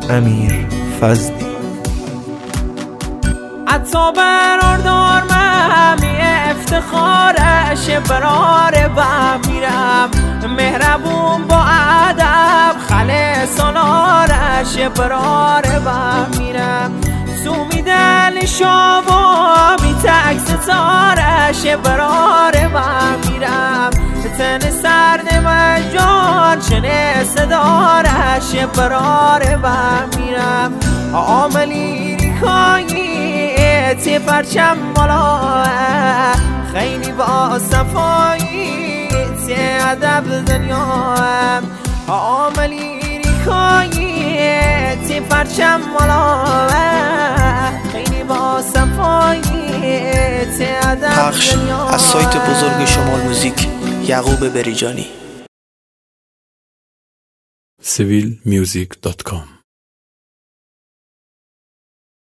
امیر فضلی. حتی برادر ممی افتخارش براره بمیرم، مهربون با ادب خلصانارش براره بمیرم، سومیدن شاوامی تک ستارش براره بمیرم، تن سرد من جان چنه صدارش براره بمیرم، عاملی ریکایی تی پرچم مالا خیلی با صفایی تی ادب دنیا، عاملی ریکایی تی پرچم مالا خیلی با صفایی تی ادب پخش دنیا. از سایت بزرگ شمال موزیک، یعقوب بریجانی. civilmusic.com